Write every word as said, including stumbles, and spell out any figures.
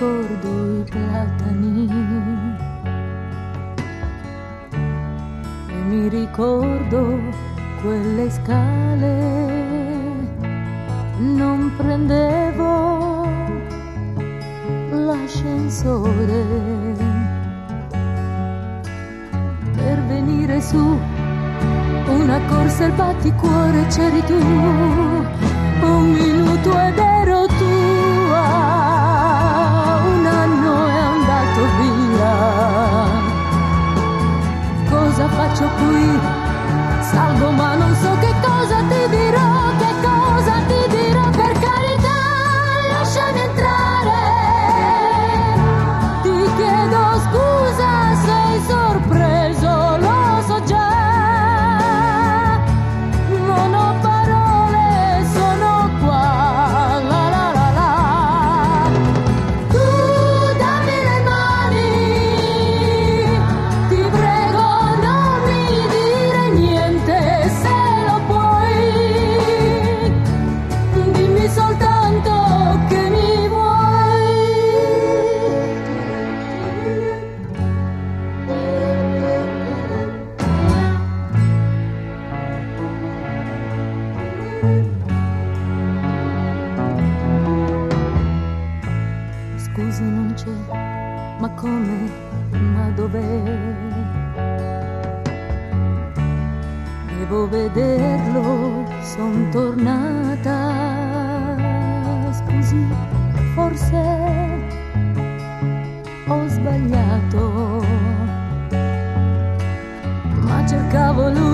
ricordo i platani e mi ricordo quelle scale, non prendevo l'ascensore per venire su, una corsa al batticuore, c'eri tu, un minuto ed ero tua, un anno è andato via, cosa faccio qui? Salgo ma non so che cosa ti dirò, che cosa ti dirò, per carità lasciami entrare, ti chiedo scusa, sei sorpreso, lo so già. Scusi non c'è, ma come, ma dov'è? Devo vederlo, son tornata. Scusi, forse ho sbagliato, ma cercavo lui.